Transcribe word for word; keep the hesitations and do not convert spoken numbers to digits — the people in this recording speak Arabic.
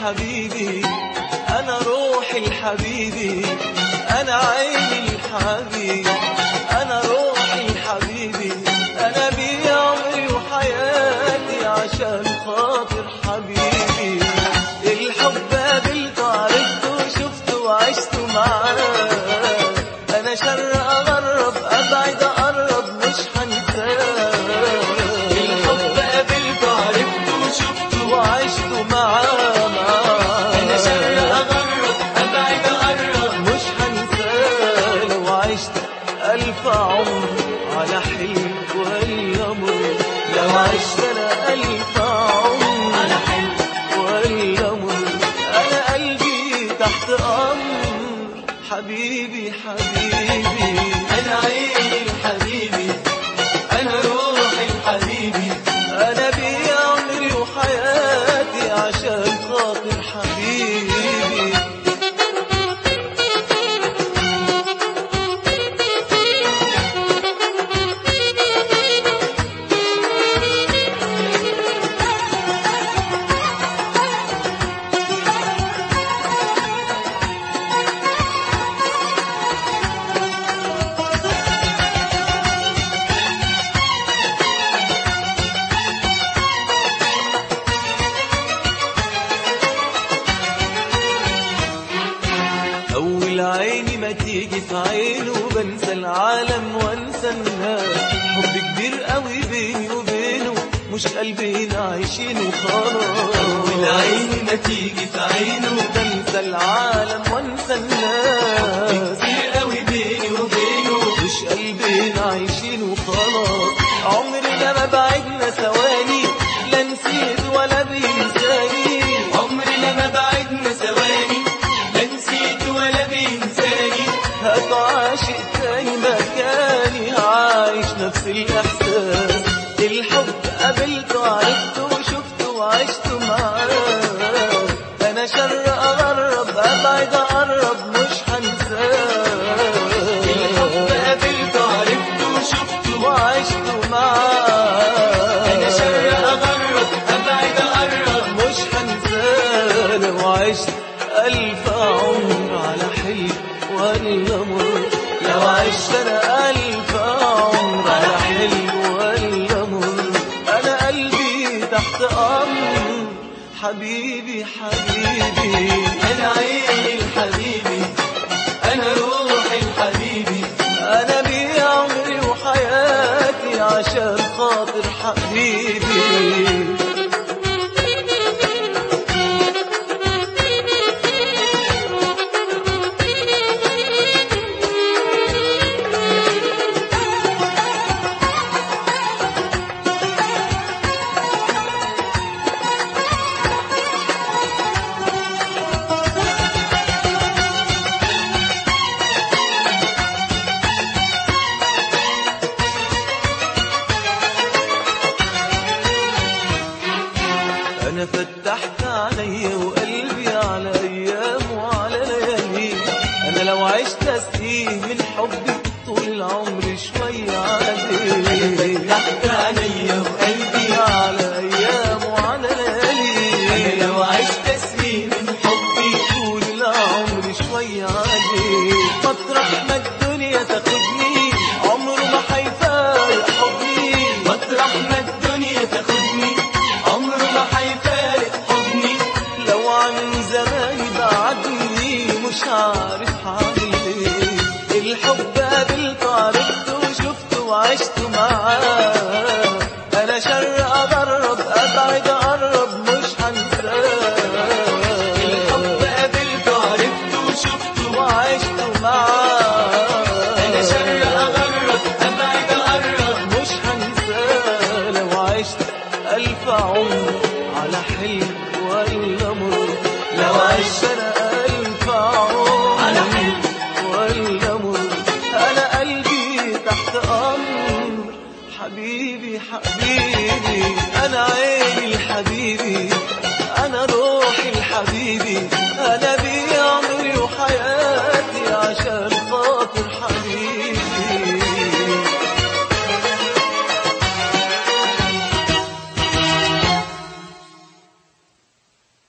الحبيبي، أنا روحي الحبيبي، أنا عيني الحبيبي، أنا روحي الحبيبي، أنا بيه عمري وحياتي عشان خاطر حبيبي. الحب قابلته عرفته وشفته وعشته معاه، أنا شر أغرب أبعد أقرب مش هنساه. الحب قابلته عرفته وشفته وعشته معاه، أنا شر أغرب أبعد أقرب مش هنساه. لو عشت ألف عمر على حلم ولا مر، لو عشت أنا ألف عمر على حلم ولا مر، أنا قلبي تحت أمر حبيبي حبيبي. أنا عيني الحبيبي، أنا روحي الحبيبي، أنا بيه عمري وحياتي عشان خاطر حبيبي. أول عيني ما تيجي في عينه بنسى العالم وانسى الناس، حب كبير قوي بيني وبينه مش قلبين عايشين وخلاص. أول عيني ما تيجي في عينه بنسى العالم وانسى الناس، حب كبير قوي بيني وبينه مش قلبين عايشين وخلاص. عمرنا ما بعدنا ثواني، لا نسيت ولا بينساني، عمرنا ما بعدنا ثواني، هات عاشق تاني مكاني عايش نفس الإحساس. الحب قابلته عرفته وشفته وعشته معاه، أنا شر أغرب أبعد أقرب مش هنساه. الحب قابلته عرفته وشفته وعشته معاه، أنا شر أغرب أبعد أقرب مش هنساه. لو عشت ألف عمر على حلم ولا مر، لو عشت أنا ألف عمر على حلم ولا مر، أنا قلبي تحت أمر حبيبي حبيبي. أنا عيني الحبيبي، أنا روحي الحبيبي، أنا بيه عمري وحياتي عشان خاطر حبيبي. أنا فتحت عليا وقلبي على أيام وعلى ليالي، أنا لو عشت أسقيه من حبي طول العمر شوية عليه. فتحت عليا وقلبي على أيام وعلى ليالي، أنا لو عشت أسقيه من حبي طول العمر شوية عليه. مطرح ما الدنيا تاخدني عمره ما هيفارق حبي، مطرح ما الدنيا تاخدني عمره ما هيفارق حضني. لو عن زماني بعدني مش عارف هعمل ايه. الحب قابلته عرفته وشفته وعشته معاه، انا شر اجرب ابعد اقرب مش هنساه. الحب قابلته عرفته وشفته وعشته معاه، انا شر اجرب ابعد اقرب مش هنساه. لو عشت ألف عمر على حلم ولا مر، لو عشت أنا ألف عمر على حلم ولا مر، أنا قلبي تحت أمر حبيبي حبيبي. أنا عيني الحبيبي، أنا روحي الحبيبي، أنا